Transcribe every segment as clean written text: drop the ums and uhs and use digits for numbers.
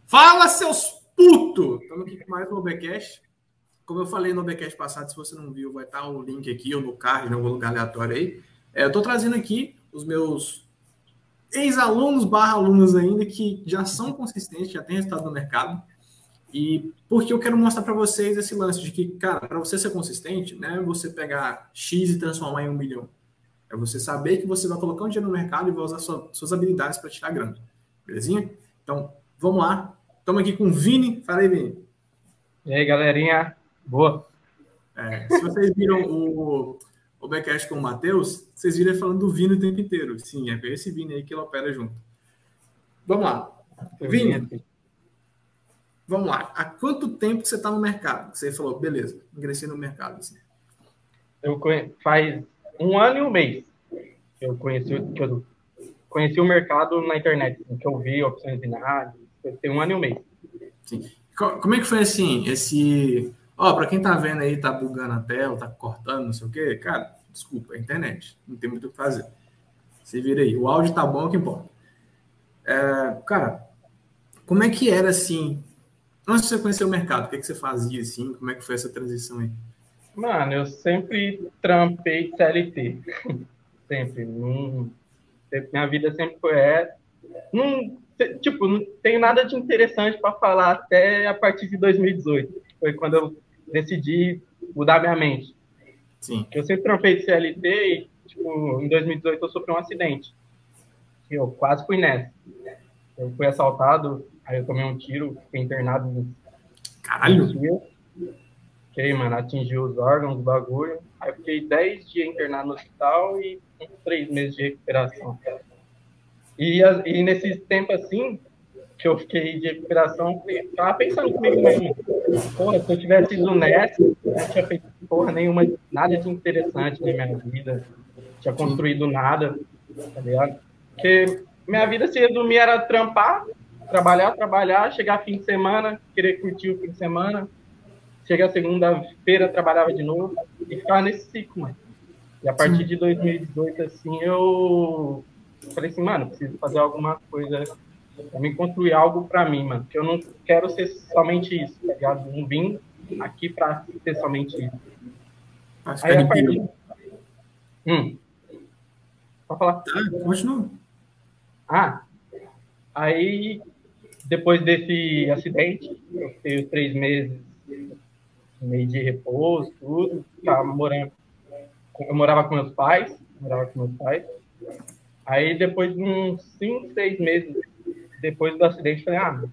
Fala, seus putos! Estamos aqui com mais um Nobecast. Como eu falei no Nobecast passado, se você não viu, vai estar o link aqui ou no card, em algum lugar aleatório aí. Eu estou trazendo aqui os meus ex-alunos / alunos ainda que já são consistentes, já têm resultado no mercado. E porque eu quero mostrar para vocês esse lance de que, cara, para você ser consistente, não é você pegar X e transformar em 1 milhão. É você saber que você vai colocar um dinheiro no mercado e vai usar suas habilidades para tirar grana. Belezinha? Então, vamos lá. Estamos aqui com o Vini. Fala aí, Vini. E aí, galerinha? Boa. Se vocês viram o Backcast com o Matheus, vocês viram ele falando do Vini o tempo inteiro. Sim, é esse Vini aí que ele opera junto. Vamos lá. Vini, vamos lá. Há quanto tempo que você está no mercado? Você falou, beleza, ingressei no mercado. Assim. Faz 1 ano e 1 mês que eu conheci o mercado na internet, que eu vi opções binárias. Tem 1 ano e 1 mês. Sim. Como é que foi assim, para quem tá vendo aí, tá bugando a tela, tá cortando, não sei o quê, cara, desculpa, é a internet, não tem muito o que fazer. Se vira aí, o áudio tá bom, é o que importa. Cara, como é que era assim, antes de você conhecer o mercado, o que você fazia assim, como é que foi essa transição aí? Mano, eu sempre trampei CLT. Sempre. Minha vida sempre foi essa. Não tenho nada de interessante para falar até a partir de 2018. Foi quando eu decidi mudar minha mente. Sim. Eu sempre trampei de CLT e, em 2018 eu sofri um acidente. Eu quase fui nessa. Eu fui assaltado, aí eu tomei um tiro, fiquei internado. Caralho! Ok, mano, atingiu os órgãos do bagulho. Aí eu fiquei 10 dias internado no hospital e 3 meses de recuperação. E nesse tempo assim, que eu fiquei de recuperação, eu tava pensando comigo mesmo. Porra, se eu tivesse ido nessa, eu não tinha feito porra nenhuma, nada de interessante na minha vida. Não tinha construído nada, tá ligado? Porque minha vida se resumir era trampar, trabalhar, chegar fim de semana, querer curtir o fim de semana, chegar segunda-feira, trabalhava de novo, e ficava nesse ciclo, mano. E a partir de 2018, assim, eu falei assim, mano, preciso fazer alguma coisa pra me construir algo pra mim, mano, porque eu não quero ser somente isso, tá ligado? Não vim aqui pra ser somente isso. Aí a partir... Pode falar? Continua. Aí depois desse acidente, eu fiquei 3 meses meio de repouso, tudo, eu morava com meus pais, Aí depois de uns 5, 6 meses depois do acidente, falei,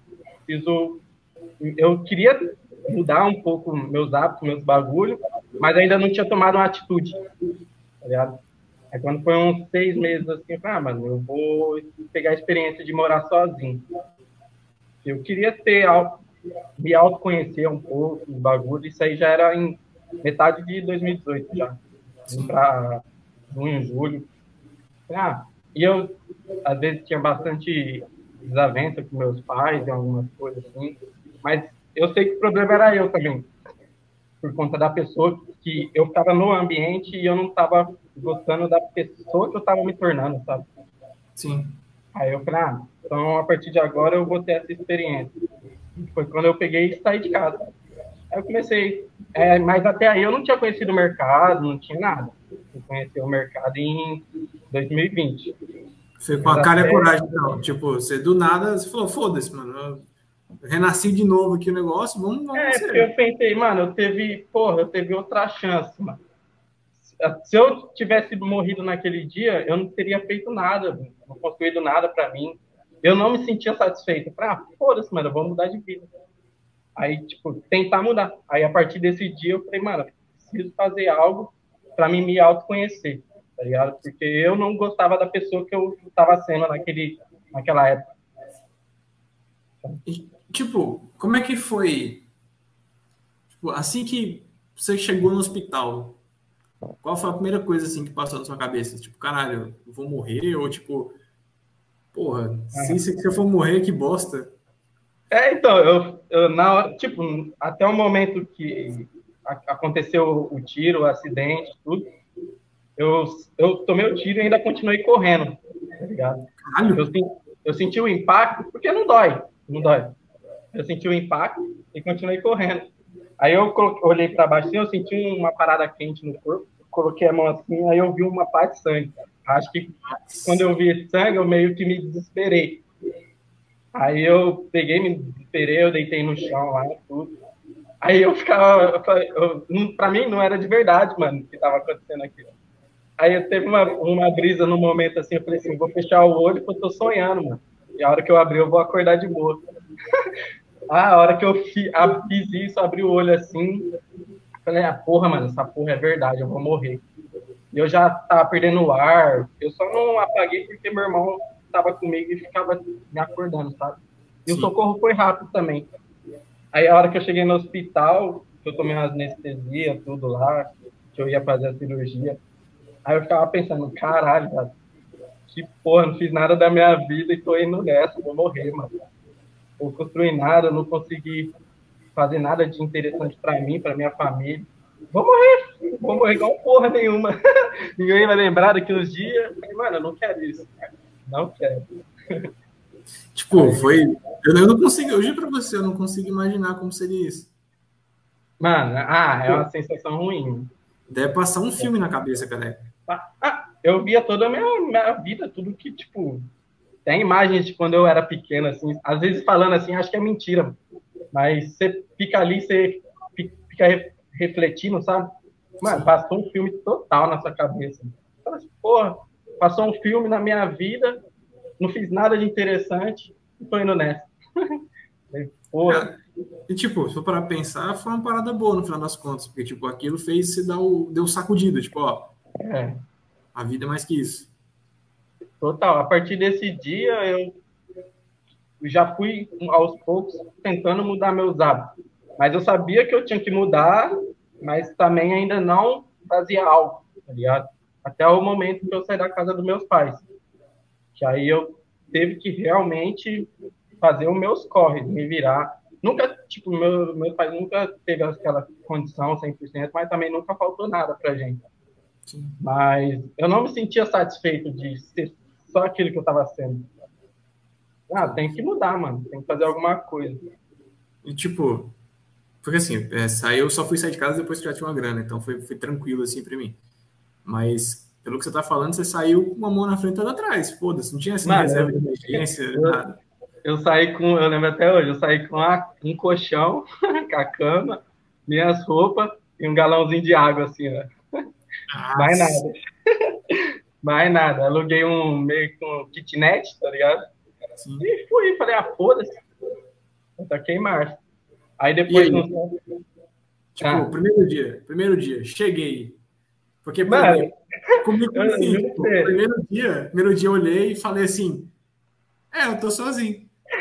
eu queria mudar um pouco meus hábitos, meus bagulhos, mas ainda não tinha tomado uma atitude, tá ligado? Aí quando foi uns 6 meses assim, eu falei, mano, eu vou pegar a experiência de morar sozinho. Eu queria me autoconhecer um pouco, o bagulho, isso aí já era em metade de 2018 já, para junho, julho. E eu, às vezes, tinha bastante desavença com meus pais em algumas coisas assim, mas eu sei que o problema era eu também, por conta da pessoa que eu estava no ambiente e eu não estava gostando da pessoa que eu estava me tornando, sabe? Sim. Aí eu falei, então a partir de agora eu vou ter essa experiência. Foi quando eu peguei e saí de casa. Aí eu comecei, mas até aí eu não tinha conhecido o mercado, não tinha nada. Eu conheci o mercado em 2020. Foi com a cara e a coragem, então. Tipo, você do nada, você falou, foda-se, mano. Eu renasci de novo aqui o negócio, vamos porque eu pensei, mano, eu teve outra chance, mano. Se eu tivesse morrido naquele dia, eu não teria feito nada, não construído nada para mim. Eu não me sentia satisfeito. Foda-se, mano, eu vou mudar de vida. Aí, tentar mudar. Aí, a partir desse dia, eu falei, mano, preciso fazer algo para mim me autoconhecer, tá ligado? Porque eu não gostava da pessoa que eu estava sendo naquela época. E, como é que foi? Assim que você chegou no hospital, qual foi a primeira coisa assim que passou na sua cabeça? Caralho, eu vou morrer? Ou porra, se eu for morrer, que bosta. Então, eu na hora, até o momento que aconteceu o tiro, o acidente, tudo, eu tomei o tiro e ainda continuei correndo, tá ligado? Caralho. Eu senti o impacto, porque não dói. Eu senti o impacto e continuei correndo. Aí eu olhei para baixo assim, eu senti uma parada quente no corpo, coloquei a mão assim, aí eu vi uma parte de sangue. Acho que quando eu vi esse sangue, eu meio que me desesperei. Aí eu peguei, me desesperei, eu deitei no chão lá, tudo. Aí eu ficava, pra mim não era de verdade, mano, o que tava acontecendo aqui. Aí eu teve uma brisa no momento assim, eu falei assim, vou fechar o olho porque eu tô sonhando, mano. E a hora que eu abrir, eu vou acordar de boa. A hora que eu fiz isso, abri o olho assim, falei, porra, mano, essa porra é verdade, eu vou morrer. E eu já tava perdendo o ar, eu só não apaguei porque meu irmão tava comigo e ficava me acordando, sabe? E o socorro foi rápido também. Aí a hora que eu cheguei no hospital, que eu tomei umas anestesia, tudo lá, que eu ia fazer a cirurgia, aí eu ficava pensando, caralho, cara, que porra, não fiz nada da minha vida e tô indo nessa, vou morrer, mano. Não construí nada, não consegui fazer nada de interessante para mim, para minha família. Vou morrer igual porra nenhuma. Ninguém vai lembrar daqui uns dias. Mano, eu não quero isso, cara. Não quero. Tipo, foi. Eu não consigo, eu juro pra você, eu não consigo imaginar como seria isso. Mano, é uma sensação ruim. Deve passar um filme na cabeça, cara. Eu via toda a minha vida, tudo que, tipo, tem imagens de quando eu era pequeno, assim, às vezes falando assim, acho que é mentira, mas você fica ali, você fica refletindo, sabe? Mano, passou um filme total na sua cabeça. Porra, passou um filme na minha vida, não fiz nada de interessante e tô indo nessa. Porra. E, tipo, se for para pensar, foi uma parada boa no final das contas, porque, tipo, aquilo fez você deu sacudida, tipo, ó, a vida é mais que isso. Total. A partir desse dia, eu já fui, aos poucos, tentando mudar meus hábitos. Mas eu sabia que eu tinha que mudar, mas também ainda não fazia algo, tá ligado? Até o momento que eu saí da casa dos meus pais. Que aí eu teve que realmente fazer os meus corres, me virar. Nunca, tipo, meus pais nunca teve aquela condição 100%, mas também nunca faltou nada pra gente. Sim. Mas eu não me sentia satisfeito de ser só aquilo que eu estava sendo. Tem que mudar, mano. Tem que fazer alguma coisa. E, tipo, porque assim, eu só fui sair de casa depois que já tinha uma grana, então foi tranquilo, assim, pra mim. Mas, pelo que você tá falando, você saiu com uma mão na frente e outra atrás. Foda-se, não tinha assim, reserva de emergência, nada. Eu saí com, eu lembro até hoje, eu saí com um colchão, com a cama, minhas roupas e um galãozinho de água, assim, ó. Mais nada. Mais nada. Aluguei meio que um kitnet, tá ligado? Sim. E fui, falei, foda-se. Eu taquei em março. Aí depois... Tipo, primeiro dia, cheguei. Porque, mano, comigo, assim, tipo, primeiro dia eu olhei e falei assim, eu tô sozinho.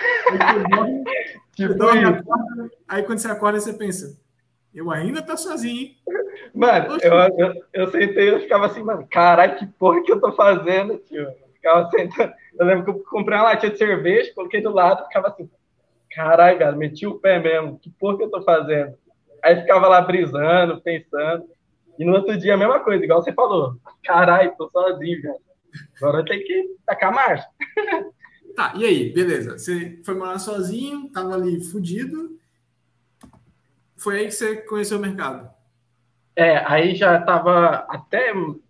Aí quando você acorda, você pensa, eu ainda tô sozinho, hein? Mano, eu sentei e ficava assim, mano, caralho, que porra que eu tô fazendo, tio? Eu ficava sentando. Eu lembro que eu comprei uma latinha de cerveja, coloquei do lado, ficava assim, caralho, cara, meti o pé mesmo, que porra que eu tô fazendo? Aí ficava lá brisando, pensando. E no outro dia a mesma coisa, igual você falou. Caralho, tô sozinho, cara. Agora eu tenho que tacar marcha. Tá, e aí, beleza. Você foi morar sozinho, tava ali fudido. Foi aí que você conheceu o mercado? Aí já tava até...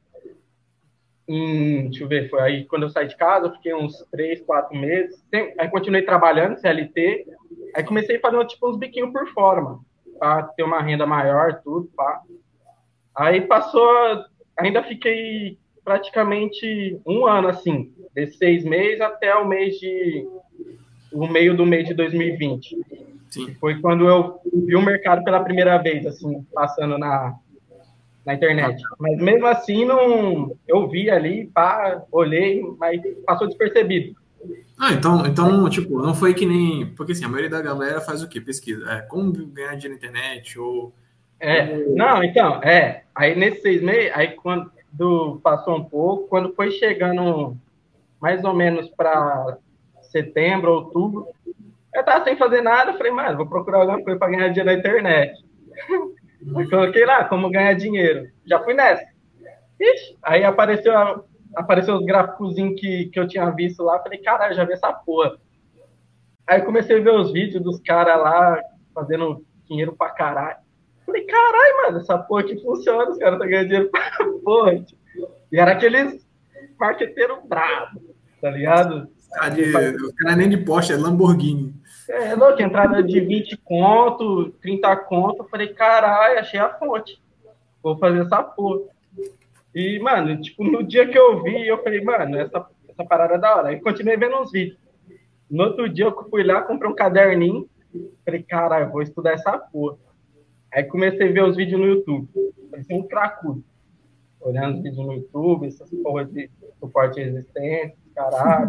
deixa eu ver, foi aí quando eu saí de casa, eu fiquei uns 3, 4 meses. Aí continuei trabalhando, CLT. Aí comecei a fazer tipo, uns biquinhos por fora, mano. Pra ter uma renda maior, tudo, pá. Aí passou... Ainda fiquei praticamente um ano, assim. De 6 meses até o meio do mês de 2020. Sim. Foi quando eu vi o mercado pela primeira vez, assim, passando na internet. Mas mesmo assim, não, eu vi ali, olhei, mas passou despercebido. Então, tipo, não foi que nem... Porque, assim, a maioria da galera faz o quê? Pesquisa. Como ganhar dinheiro na internet, ou... Não, então, aí nesses 6 meses, aí quando passou um pouco, quando foi chegando mais ou menos para setembro, outubro, eu tava sem fazer nada, falei, mano, vou procurar alguma coisa para ganhar dinheiro na internet. Eu coloquei lá, como ganhar dinheiro. Já fui nessa. Ixi, aí apareceu os gráficos que eu tinha visto lá, falei, caralho, já vi essa porra. Aí comecei a ver os vídeos dos caras lá fazendo dinheiro pra caralho. Falei, caralho, mano, essa porra aqui funciona, os caras estão ganhando dinheiro pra porra. E era aqueles marqueteiros bravos, tá ligado? O cara nem de Porsche, é Lamborghini. É, louco, entrada de 20 conto, 30 conto. Eu falei, caralho, achei a fonte. Vou fazer essa porra. E, mano, tipo, no dia que eu vi, eu falei, mano, essa parada é da hora. Aí continuei vendo uns vídeos. No outro dia eu fui lá, comprei um caderninho. Falei, caralho, vou estudar essa porra. Aí comecei a ver os vídeos no YouTube. Parecia um cracudo. Olhando os vídeos no YouTube, essas porras de suporte resistente, caralho.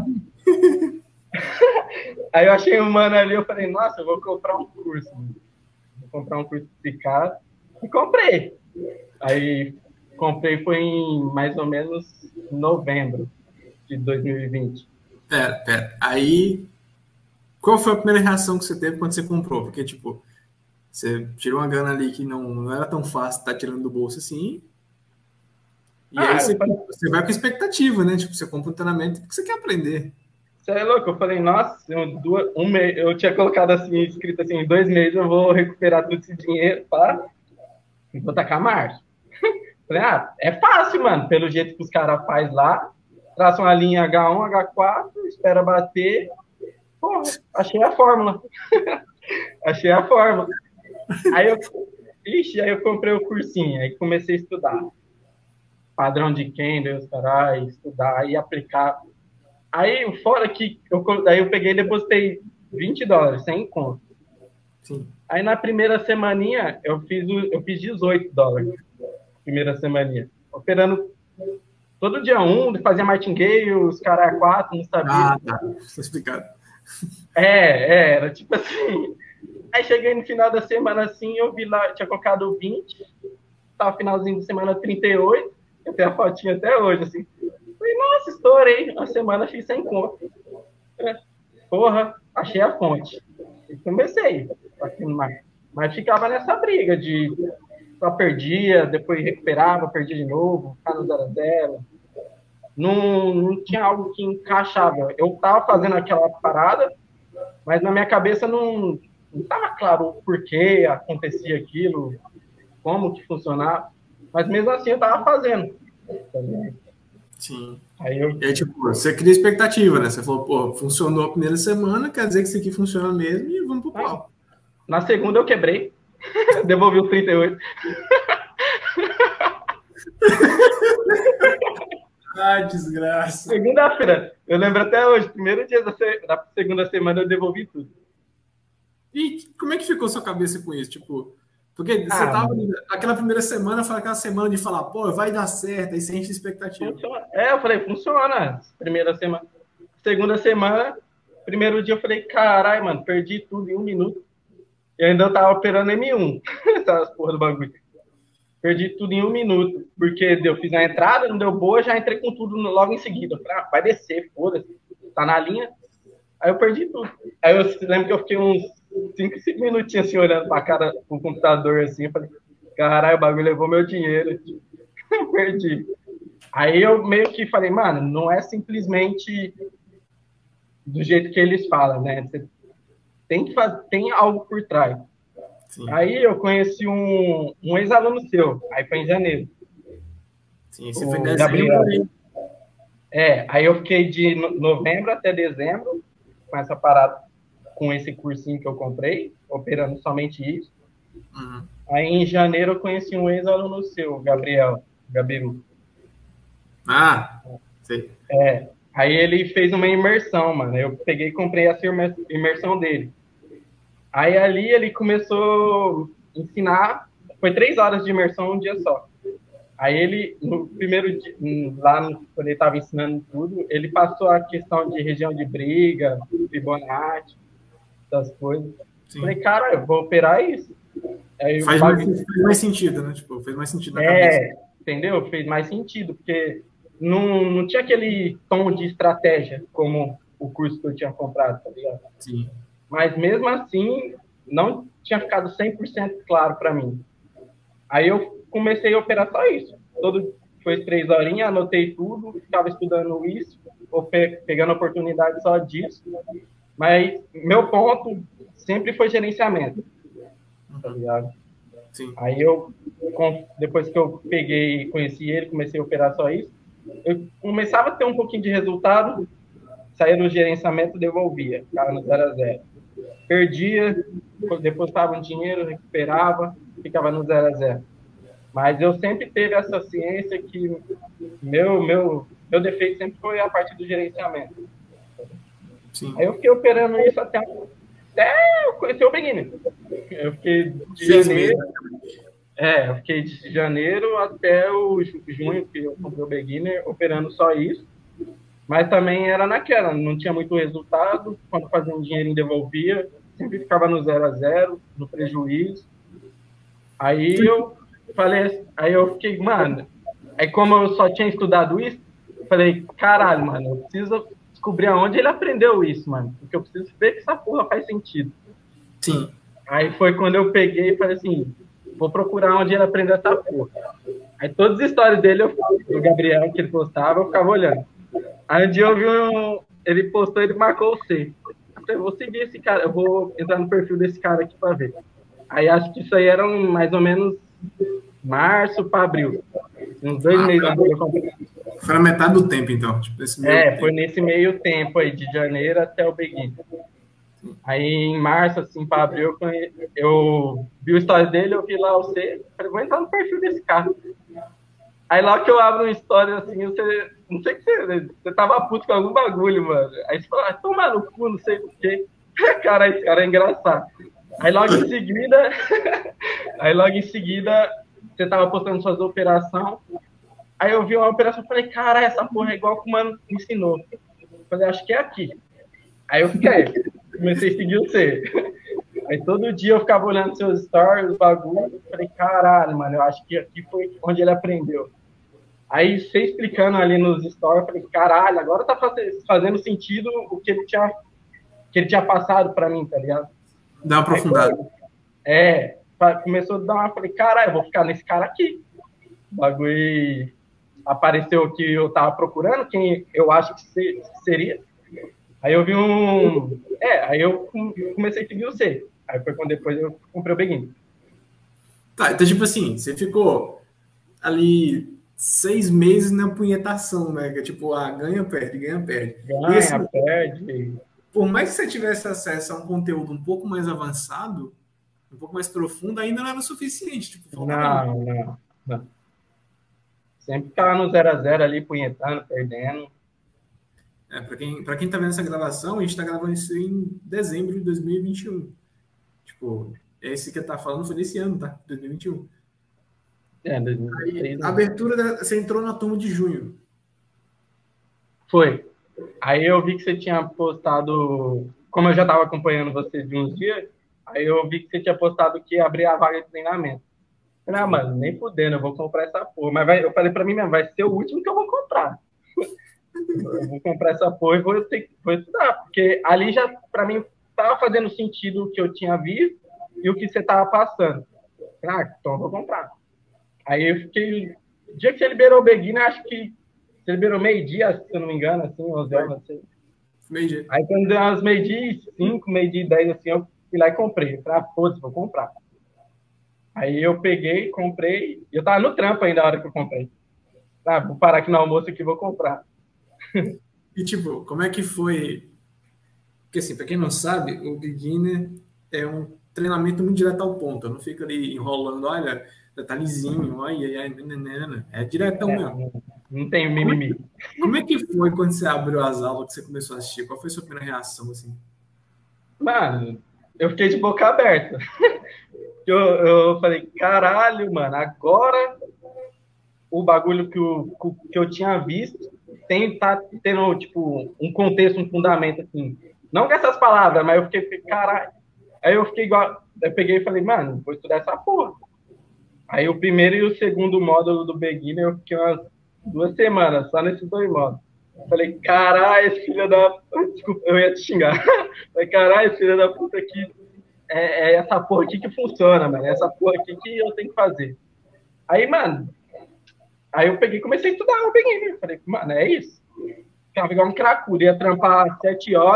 Aí eu achei um mano ali, eu falei, nossa, eu vou comprar um curso. Vou comprar um curso desse cara. E comprei. Aí comprei foi em mais ou menos novembro de 2020. Pera. Aí, qual foi a primeira reação que você teve quando você comprou? Porque, tipo, você tirou uma grana ali que não era tão fácil estar tirando do bolso assim. E aí você vai com expectativa, né? Tipo, você compra um treinamento porque você quer aprender. Você é louco? Eu falei, nossa, um mês, eu tinha colocado assim, escrito assim, em 2 meses eu vou recuperar todo esse dinheiro, pá, e vou tacar marcha. Falei, é fácil, mano, pelo jeito que os caras fazem lá, traça uma linha H1, H4, espera bater, porra, achei a fórmula. Achei a fórmula. Aí eu comprei o cursinho, aí comecei a estudar. Padrão de Kendall, os caras, estudar e aplicar. Aí, fora que daí eu peguei e depositei $20, sem conto. Sim. Aí, na primeira semaninha, eu fiz $18. Primeira semaninha. Operando todo dia fazia martingale, os caras 4, não sabia. Tá. Tá explicado. Era tipo assim. Aí, cheguei no final da semana, assim, eu vi lá, tinha colocado 20, tava finalzinho de semana 38, eu tenho a fotinha até hoje, assim. Falei, nossa, estourei. Uma semana fiz 100 conto. Porra, achei a fonte. E comecei. Mas ficava nessa briga de só perdia, depois recuperava, perdia de novo, ficava no 0-0. Não tinha algo que encaixava. Eu tava fazendo aquela parada, mas na minha cabeça não tava claro o porquê acontecia aquilo, como que funcionava. Mas mesmo assim eu tava fazendo. Sim. Aí tipo, você cria expectativa, né? Você falou, pô, funcionou a primeira semana, quer dizer que isso aqui funciona mesmo e vamos pro pau. Na segunda eu quebrei, devolvi os 38. Desgraça. Segunda-feira, eu lembro até hoje, primeiro dia da segunda semana eu devolvi tudo. E como é que ficou sua cabeça com isso? Tipo, porque você tava naquela primeira semana, foi aquela semana de falar, pô, vai dar certo, aí você enche de expectativa. Funciona. Eu falei, funciona. Primeira semana. Segunda semana, primeiro dia eu falei, caralho, mano, perdi tudo em 1 minuto. E ainda tava operando M1, essas porra do bagulho. Perdi tudo em 1 minuto, porque eu fiz a entrada, não deu boa, já entrei com tudo logo em seguida. Eu falei, vai descer, foda-se, tá na linha. Aí eu perdi tudo. Aí eu lembro que eu fiquei uns 5 minutinhos assim, olhando pra cara pro computador, assim, eu falei, caralho, o bagulho levou meu dinheiro. Perdi. Aí eu meio que falei, mano, não é simplesmente do jeito que eles falam, né? Você tem algo por trás. Sim. Aí eu conheci um ex-aluno seu, aí foi em janeiro. Sim, você foi em dezembro. Aí eu fiquei de novembro até dezembro com essa parada, com esse cursinho que eu comprei, operando somente isso. Uhum. Aí em janeiro eu conheci um ex-aluno seu, Gabiru. Sei. Aí ele fez uma imersão, mano. Eu peguei e comprei essa imersão dele. Aí ali ele começou a ensinar, foi 3 horas de imersão um dia só. Aí ele, no primeiro dia, quando ele estava ensinando tudo, ele passou a questão de região de briga, Fibonacci, essas coisas. Sim. Falei, cara, eu vou operar isso. Aí fez mais sentido, né? Tipo, fez mais sentido na cabeça. Entendeu? Fez mais sentido, porque não tinha aquele tom de estratégia como o curso que eu tinha comprado, tá ligado? Sim. Mas mesmo assim, não tinha ficado 100% claro para mim. Aí eu comecei a operar só isso. Foi 3 horinhas, anotei tudo, ficava estudando isso, pegando oportunidade só disso. Mas meu ponto sempre foi gerenciamento, tá ligado? Sim. Aí depois que eu peguei e conheci ele, comecei a operar só isso, eu começava a ter um pouquinho de resultado, saía no gerenciamento, devolvia, ficava no 0 a 0. Perdia, depositava um dinheiro, recuperava, ficava no 0 a 0. Mas eu sempre tive essa ciência que meu defeito sempre foi a parte do gerenciamento. Sim. Aí eu fiquei operando isso até eu conhecer o beginner. Eu fiquei de 6 janeiro. meses. Eu fiquei de janeiro até o junho, que eu comprei o beginner, operando só isso. Mas também era naquela, não tinha muito resultado. Quando fazia um dinheirinho, devolvia. Sempre ficava no 0 a 0, no prejuízo. Aí eu fiquei, mano. Aí como eu só tinha estudado isso, eu falei, caralho, mano, eu preciso descobrir aonde ele aprendeu isso, mano. Porque eu preciso ver que essa porra faz sentido. Sim. Aí foi quando eu peguei e falei assim, vou procurar onde ele aprendeu essa porra. Aí todas as histórias dele, do Gabriel, que ele postava, eu ficava olhando. Aí um dia eu vi ele postou, ele marcou o C. Eu falei, vou seguir esse cara, eu vou entrar no perfil desse cara aqui pra ver. Aí acho que isso aí era mais ou menos março para abril. Uns 2 meses antes de eu comprar. Foi a metade do tempo, então. Tipo, foi nesse meio tempo aí, de janeiro até o Begin. Aí em março, assim, para abril, eu vi o story dele, eu vi lá o C, falei, vou entrar no perfil desse cara. Aí lá que eu abro uma história assim, você, não sei o que você tava puto com algum bagulho, mano. Aí você fala, toma no cu, não sei o quê. Cara, esse cara é engraçado. Aí logo em seguida, você tava postando suas operações. Aí eu vi uma operação e falei, cara, essa porra é igual que o mano me ensinou. Eu falei, acho que é aqui. Aí eu comecei a seguir você. Aí todo dia eu ficava olhando seus stories, os bagulhos. Falei, caralho, mano, eu acho que aqui foi onde ele aprendeu. Aí você explicando ali nos stories, eu falei, caralho, agora tá fazendo sentido o que ele tinha passado pra mim, tá ligado? Dá uma aprofundada. Começou a dar uma... Falei, caralho, eu vou ficar nesse cara aqui. O bagulho apareceu o que eu tava procurando, quem eu acho que seria. Aí eu vi aí eu comecei a seguir você. Aí foi quando depois eu comprei o Begin. Tá, então tipo assim, você ficou ali 6 meses na punhetação, né? Que é tipo, ganha, perde, ganha, perde. Ganha, assim, perde. Por mais que você tivesse acesso a um conteúdo um pouco mais avançado, um pouco mais profundo, ainda não era o suficiente. Tipo, não. Sempre ficava no 0 a 0 ali, punhetando, perdendo. Para quem tá vendo essa gravação, a gente tá gravando isso em dezembro de 2021. Tipo, esse que tá falando foi desse ano, tá? 2021. 2023. A abertura, você entrou na turma de junho. Foi. Aí eu vi que você tinha postado, como eu já estava acompanhando você de uns dias, aí eu vi que você tinha postado que ia abrir a vaga de treinamento. Eu falei, mano, nem fudendo, eu vou comprar essa porra. Mas eu falei pra mim mesmo, vai ser o último que eu vou comprar. Eu vou comprar essa porra e vou estudar, porque ali já, pra mim, tava fazendo sentido o que eu tinha visto e o que você tava passando. Então eu vou comprar. Aí eu fiquei... O dia que você liberou o Beginner, acho que você liberou meio-dia, se eu não me engano, assim, 11 horas, assim. Meio-dia. Aí quando deu umas meio-dia 5, meio-dia 10, assim, eu fui lá e comprei. Eu falei, foda-se, vou comprar. Aí eu peguei, comprei, e eu tava no trampo ainda a hora que eu comprei. Vou parar aqui no almoço aqui e vou comprar. E tipo, como é que foi? Porque assim, pra quem não sabe, o Beginner é um treinamento muito direto ao ponto. Não fica ali enrolando, olha, detalhezinho, olha, é diretão mesmo. Não tem mimimi. Como é que foi quando você abriu as aulas, que você começou a assistir? Qual foi a sua primeira reação, assim? Mano, eu fiquei de boca aberta. Eu falei, caralho, mano, agora o bagulho que eu tinha visto tá tendo, tipo, um contexto, um fundamento, assim. Não com essas palavras, mas eu fiquei, caralho. Aí eu fiquei igual, eu peguei e falei, mano, vou estudar essa porra. Aí o primeiro e o segundo módulo do Beginner, eu fiquei umas 2 semanas só nesses 2 módulos. Falei, caralho, esse filho da... Desculpa, eu ia te xingar. Falei, caralho, esse filho da puta aqui, é essa porra aqui que funciona, mano. É essa porra aqui que eu tenho que fazer. Aí, mano, aí eu peguei e comecei a estudar o Beginner. Falei, mano, é isso. Ficava igual um cracudo, ia trampar 7 horas,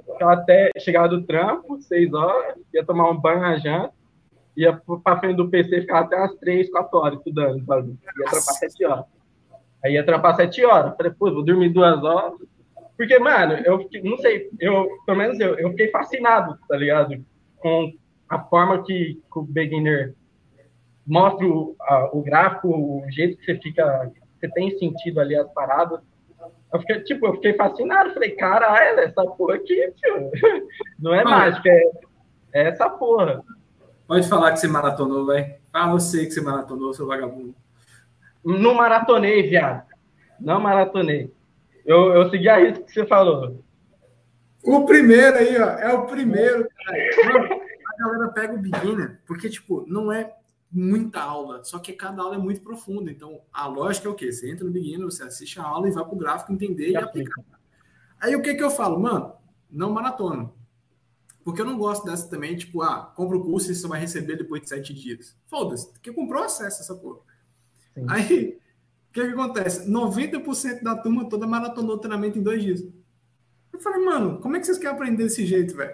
ficava até chegava do trampo, 6 horas, ia tomar um banho, a janta, ia pra frente do PC, ficava até umas 3, 4 horas estudando, sabe? Ia trampar 7 horas. Aí ia trampar 7 horas. Falei, pô, vou dormir 2 horas. Porque, mano, eu fiquei, não sei, pelo menos eu fiquei fascinado, tá ligado? Com a forma que o beginner mostra o gráfico, o jeito que você tem sentido ali as paradas. Eu fiquei fascinado. Falei, caralho, essa porra aqui, tio. Não é mágica, é essa porra. Pode falar que você maratonou, vai. Fala você que você maratonou, seu vagabundo. Não maratonei, viado. Não maratonei. Eu segui a risco que você falou. O primeiro aí, ó, é o primeiro, cara. Mano, a galera pega o beginner, porque, tipo, não é muita aula, só que cada aula é muito profunda. Então, a lógica é o quê? Você entra no beginner, você assiste a aula e vai pro gráfico entender e aplicar. Aí, o que eu falo? Mano, não maratona. Porque eu não gosto dessa também, tipo, compra o curso e você vai receber depois de 7 dias. Foda-se, porque comprou acesso a essa porra. Sim. Aí, o que acontece? 90% da turma toda maratonou o treinamento em 2 dias. Eu falei, mano, como é que vocês querem aprender desse jeito, velho?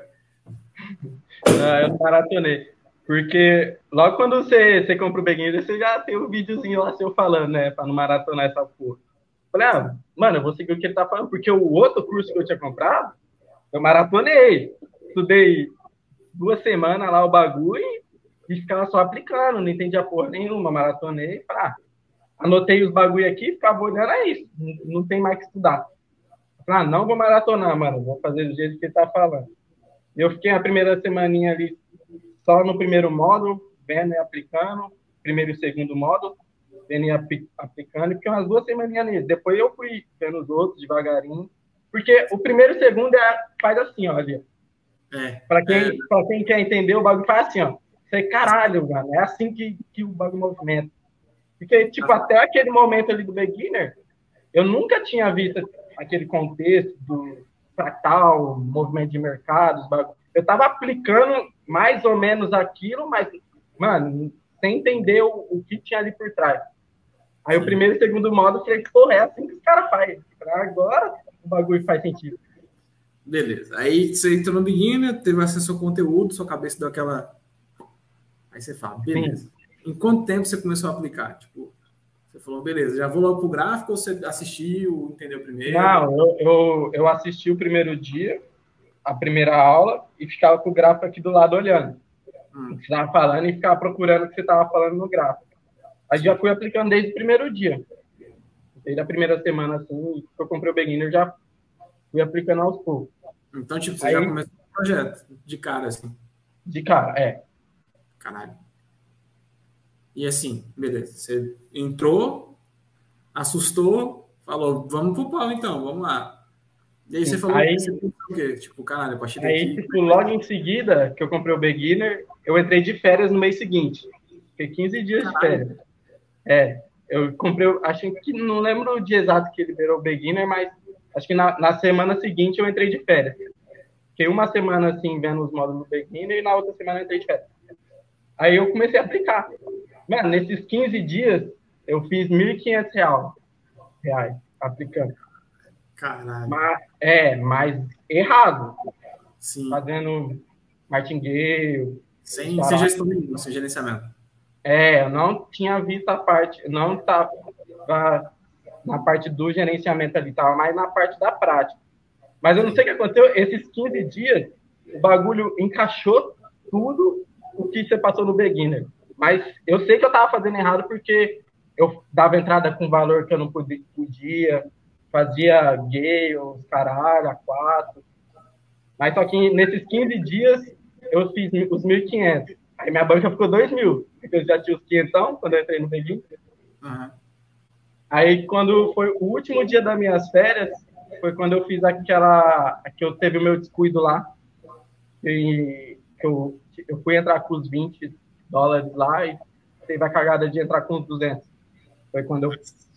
Eu não maratonei. Porque logo quando você compra o beginner, você já tem um videozinho lá seu falando, né? Pra não maratonar essa porra. Falei, mano, eu vou seguir o que ele tá falando. Porque o outro curso que eu tinha comprado, eu maratonei. Estudei 2 semanas lá o bagulho e ficava só aplicando. Não entendia porra nenhuma. Maratonei. Anotei os bagulho aqui, ficava olhando, é isso. Não tem mais que estudar. Falei, não vou maratonar, mano. Vou fazer do jeito que ele tá falando. Eu fiquei a primeira semaninha ali só no primeiro módulo, vendo e aplicando, primeiro e segundo módulo, vendo e aplicando, e fiquei umas 2 semaninhas nisso. Depois eu fui vendo os outros devagarinho, porque o primeiro e o segundo faz assim, ó, ali. Para quem quer entender, o bagulho faz assim, ó. Você, caralho, mano, é assim que o bagulho movimenta. Porque, tipo, até aquele momento ali do beginner, eu nunca tinha visto aquele contexto do fractal, movimento de mercados, bagulho. Eu estava aplicando mais ou menos aquilo, mas, mano, sem entender o que tinha ali por trás. Aí o primeiro e segundo modo, eu falei, porra, é assim que os caras fazem. Agora o bagulho faz sentido. Beleza. Aí você entrou no beginner, teve acesso ao conteúdo, sua cabeça deu aquela... Aí você fala, beleza. Sim. Em quanto tempo você começou a aplicar? Tipo, você falou, beleza, já vou logo pro gráfico ou você assistiu, entendeu primeiro? Não, eu assisti o primeiro dia, a primeira aula, e ficava com o gráfico aqui do lado olhando. O que você estava falando e ficava procurando o que você estava falando no gráfico. Aí já fui aplicando desde o primeiro dia. Desde a primeira semana, assim, que eu comprei o beginner, já fui aplicando aos poucos. Então, tipo, você já começou o projeto de cara, assim? De cara, é. Caralho. E assim, beleza. Você entrou, assustou, falou, vamos pro pau então, vamos lá. E aí você falou que você pensou o quê? Tipo, caralho, a partir daqui... Aí, tipo, logo em seguida que eu comprei o beginner, eu entrei de férias no mês seguinte. Fiquei 15 dias de férias. Eu comprei, acho que não lembro o dia exato que liberou o beginner, mas acho que na semana seguinte eu entrei de férias. Fiquei uma semana, assim, vendo os módulos do beginner e na outra semana eu entrei de férias. Aí eu comecei a aplicar. Mano, nesses 15 dias, eu fiz R$ 1.500 aplicando. Caralho. Mas errado. Sim. Fazendo martingale. Sem gestão nenhuma, sem gerenciamento. Eu não tinha visto a parte, não estava na parte do gerenciamento ali, estava mais na parte da prática. Mas eu não sei o que aconteceu, esses 15 dias, o bagulho encaixou tudo o que você passou no beginner. Mas eu sei que eu estava fazendo errado porque eu dava entrada com valor que eu não podia, fazia Gale, caralho, A4. Mas só que nesses 15 dias eu fiz os 1.500. Aí minha banca ficou 2.000, porque eu já tinha os 500 quando eu entrei no beginner. Uhum. Aí quando foi o último dia das minhas férias, foi quando eu fiz que eu teve o meu descuido lá. E eu fui entrar com os $20 lá e teve a cagada de entrar com os 200. Foi quando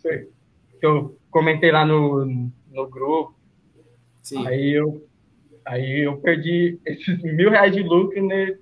eu comentei lá no grupo. Sim. Aí eu perdi esses R$ 1.000 de lucro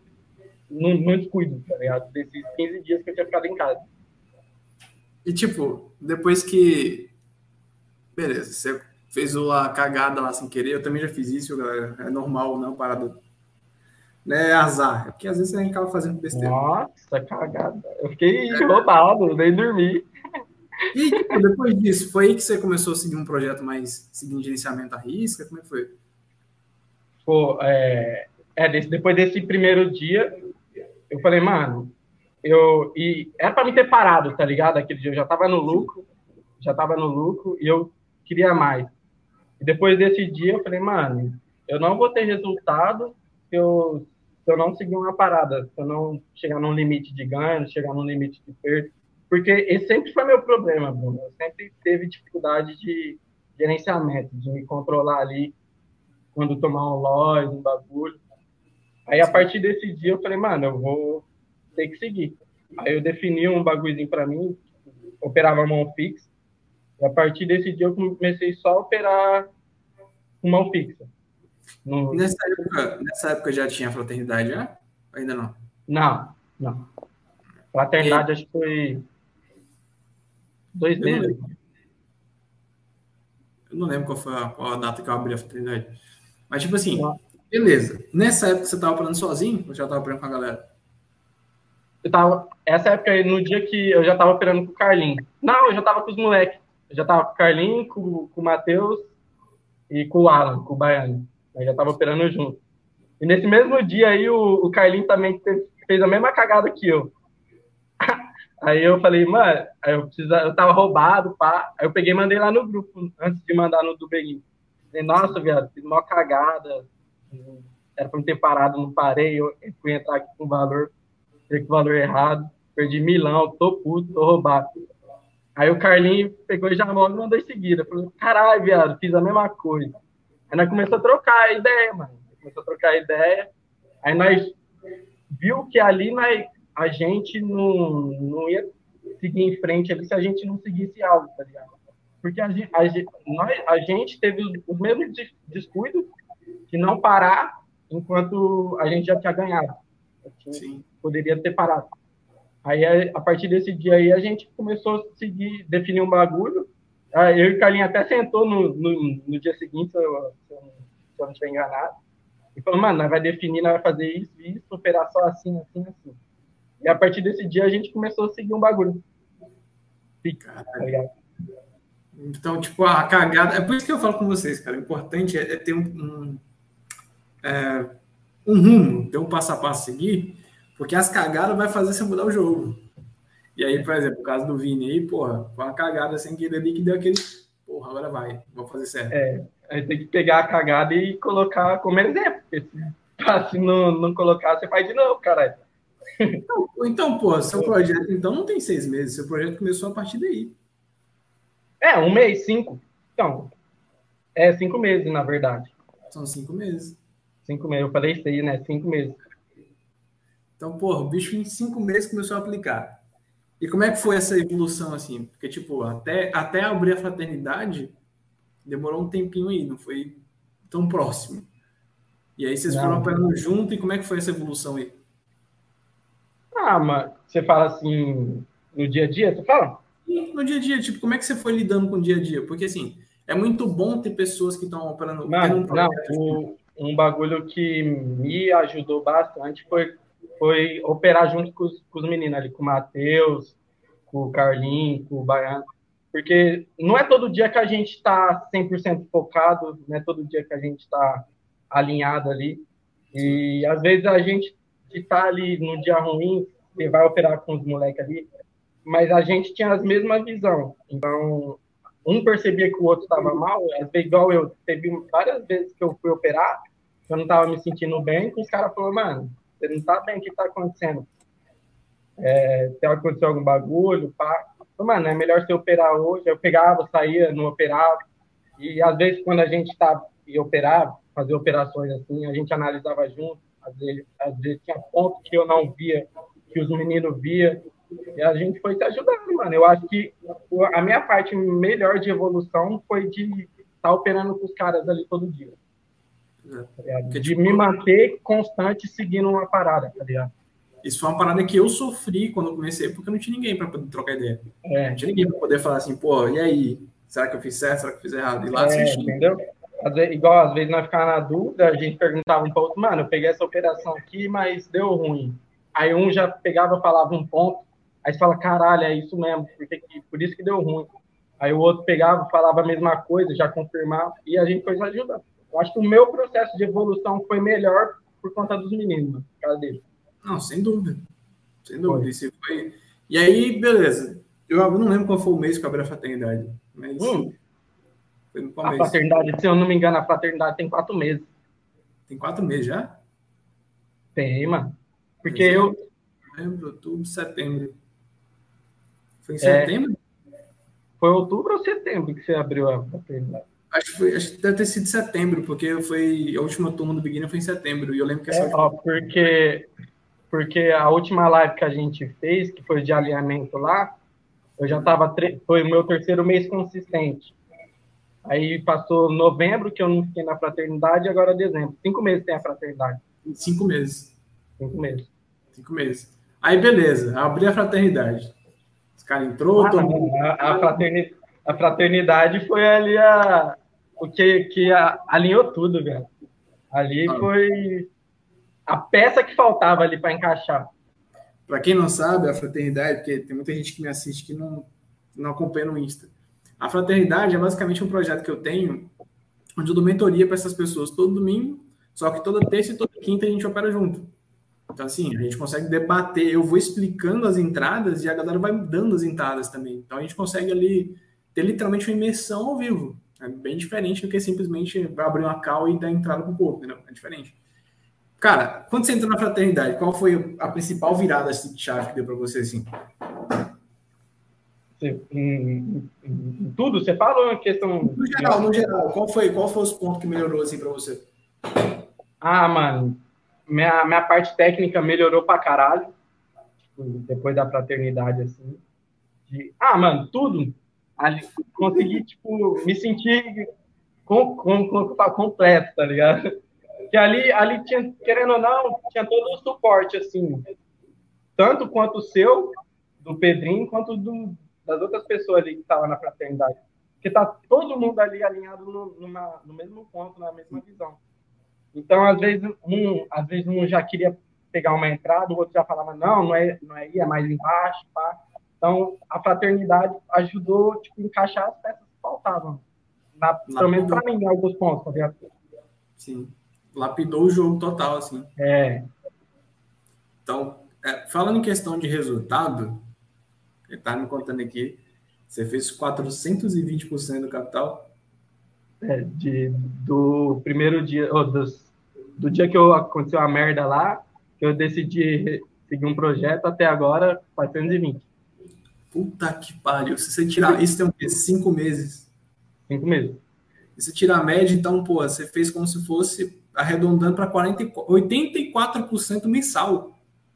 no descuido, tá ligado? Desses 15 dias que eu tinha ficado em casa. E tipo, depois que... Beleza, você fez a cagada lá sem querer. Eu também já fiz isso, galera. É normal, não, parada. Não é azar. É porque às vezes a gente acaba fazendo besteira. Nossa, cagada. Eu fiquei roubado, nem dormi. E, tipo, depois disso, foi aí que você começou a seguir um projeto mais seguindo gerenciamento à risca? Como é que foi? Pô, depois desse primeiro dia, eu falei, mano, e era pra me ter parado, tá ligado? Aquele dia eu já tava no lucro e eu queria mais. E depois desse dia eu falei, mano, eu não vou ter resultado se eu não seguir uma parada, se eu não chegar num limite de ganho, chegar num limite de perda. Porque esse sempre foi meu problema, Bruno. Eu sempre teve dificuldade de gerenciamento, de me controlar ali quando tomar um loss, um bagulho. Aí, a partir desse dia, eu falei, mano, eu vou ter que seguir. Aí, eu defini um bagulhozinho para mim, operava mão fixa. E, a partir desse dia, eu comecei só a operar com mão fixa. No... Nessa época já tinha fraternidade, já? Ainda não? Não. Fraternidade, acho que foi 2 meses. Eu não lembro qual a data que eu abri a fraternidade. Mas, tipo assim, beleza. Nessa época você tava operando sozinho ou já tava operando com a galera? Essa época aí, no dia que eu já tava operando com o Carlinho. Não, eu já tava com os moleques. Eu já tava com o Carlinho, com o Matheus e com o Alan, com o Baiano. Eu já tava operando junto. E nesse mesmo dia aí, o Carlinho também fez a mesma cagada que eu. Aí eu falei, mano, eu tava roubado, pá. Aí eu peguei e mandei lá no grupo, antes de mandar no do Beguinho. Falei, nossa, viado, fiz uma cagada. Era pra me ter parado, não parei. Eu fui entrar aqui com o valor errado. Perdi milão, tô puto, tô roubado. Aí o Carlinho pegou e já logo mandou em seguida. Falei, caralho, viado, fiz a mesma coisa. Aí nós começamos a trocar ideia, mano. Aí nós viu que ali a gente não ia seguir em frente ali se a gente não seguisse algo, tá ligado? Porque a gente teve os mesmos descuidos de não parar enquanto a gente já tinha ganhado. Poderia ter parado. Aí, a partir desse dia aí, a gente começou a definir um bagulho. Eu e o Carlinhos até sentou no dia seguinte, se eu não estiver enganado. E falou, mano, nós vai definir, nós vai fazer isso, operar só assim. E a partir desse dia, a gente começou a seguir um bagulho. Tá ligado? Então, tipo, a cagada... É por isso que eu falo com vocês, cara. O importante é ter um rumo, ter um passo a passo a seguir, porque as cagadas vai fazer você mudar o jogo. E aí, por exemplo, o caso do Vini aí, porra, com uma cagada sem querer ali que deu aquele... Porra, agora vai, vou fazer certo. Aí tem que pegar a cagada e colocar como exemplo, porque se não colocar, você faz de novo, caralho. Então, pô, seu projeto então não tem 6 meses, seu projeto começou a partir daí. 1 mês, 5. Então, 5 meses, na verdade. São 5 meses. 5 meses, eu falei 6, né? 5 meses. Então, pô, o bicho em 5 meses começou a aplicar. E como é que foi essa evolução, assim? Porque, tipo, até abrir a fraternidade, demorou um tempinho aí, não foi tão próximo. E aí vocês foram operando junto, e como é que foi essa evolução aí? Mas você fala assim, no dia a dia, você fala? No dia a dia, tipo, como é que você foi lidando com o dia a dia? Porque, assim, é muito bom ter pessoas que estão operando... Um bagulho que me ajudou bastante foi operar junto com os meninos ali, com o Matheus, com o Carlinhos, com o Baiano. Porque não é todo dia que a gente está 100% focado, não é todo dia que a gente está alinhado ali. E, às vezes, a gente está ali no dia ruim, você vai operar com os moleques ali, mas a gente tinha as mesmas visões. Então, um percebia que o outro estava mal, às vezes, igual eu, teve várias vezes que eu fui operar, eu não estava me sentindo bem, e os caras falaram, mano, você não está bem, o que está acontecendo? Se aconteceu algum bagulho, pá. Mano, é melhor você operar hoje. Eu pegava, saía, não operava. E às vezes, quando a gente ia operar, fazer operações assim, a gente analisava junto. Às vezes tinha pontos que eu não via, que os meninos via. E a gente foi se ajudando, mano. Eu acho que a minha parte melhor de evolução foi de estar operando com os caras ali todo dia. De me manter constante seguindo uma parada, tá ligado? Isso foi uma parada que eu sofri quando eu comecei, porque não tinha ninguém para poder trocar ideia. Não tinha ninguém para poder falar assim, pô, e aí? Será que eu fiz certo? Será que eu fiz errado? E lá assistindo. Entendeu? Igual, às vezes, nós ficávamos na dúvida, a gente perguntava um para outro, mano, eu peguei essa operação aqui, mas deu ruim. Aí um já pegava, falava um ponto, aí você fala, caralho, é isso mesmo, por isso que deu ruim. Aí o outro pegava, falava a mesma coisa, já confirmava, e a gente foi se ajudando. Eu acho que o meu processo de evolução foi melhor por conta dos meninos, mano, por causa deles. Não, sem dúvida. Sem dúvida. Isso foi... E aí, beleza. Eu não lembro qual foi o mês que eu abri a fraternidade, mas foi no começo. A fraternidade, se eu não me engano, a fraternidade tem 4 meses. Tem 4 meses já? Tem, mano. Porque eu... Novembro, outubro, setembro. Foi em setembro? Foi outubro ou setembro que você abriu a fraternidade? Acho que deve ter sido setembro, porque foi a última turma do Beginner foi em setembro, e eu lembro que essa porque a última live que a gente fez, que foi de alinhamento lá, eu já estava, foi o meu terceiro mês consistente. Aí passou novembro, que eu não fiquei na fraternidade, e agora dezembro. 5 meses tem a fraternidade. 5 meses. 5 meses. 5 meses. Aí, beleza, abri a fraternidade. Os caras entrou, a fraternidade foi ali o que alinhou tudo, velho. Ali foi a peça que faltava ali para encaixar. Para quem não sabe, a fraternidade, porque tem muita gente que me assiste que não acompanha no Insta. A fraternidade é basicamente um projeto que eu tenho, onde eu dou mentoria para essas pessoas todo domingo, só que toda terça e toda quinta a gente opera junto. Então, assim, a gente consegue debater, eu vou explicando as entradas e a galera vai dando as entradas também. Então, a gente consegue ali ter literalmente uma imersão ao vivo. É bem diferente do que simplesmente abrir uma call e dar entrada pro povo, entendeu? É diferente. Cara, quando você entrou na fraternidade, qual foi a principal virada de chave que deu para você, assim? Tudo? Você falou uma questão... No geral, qual foi os pontos que melhorou, assim, para você? Mano, minha parte técnica melhorou pra caralho, tipo, depois da fraternidade, assim. Mano, tudo. Ali, consegui, tipo, me sentir completo, tá ligado? Que ali tinha, querendo ou não, tinha todo o suporte, assim, tanto quanto o seu, do Pedrinho, quanto das outras pessoas ali que estavam na fraternidade. Porque tá todo mundo ali alinhado no mesmo ponto, na mesma visão. Então, às vezes um já queria pegar uma entrada, o outro já falava, não é aí, é mais embaixo, pá. Então, a fraternidade ajudou, tipo, a encaixar as peças que faltavam. Pelo menos para mim, em alguns pontos, tá ligado? Sim. Lapidou o jogo total, assim. Então, falando em questão de resultado, ele tá me contando aqui, você fez 420% do capital? Do primeiro dia, do dia que aconteceu a merda lá, que eu decidi seguir um projeto, até agora, 420. Puta que pariu. Se você tirar... Isso tem o quê? 5 meses? 5 meses. Se você tirar a média, então, pô, você fez como se fosse arredondando para 84% mensal.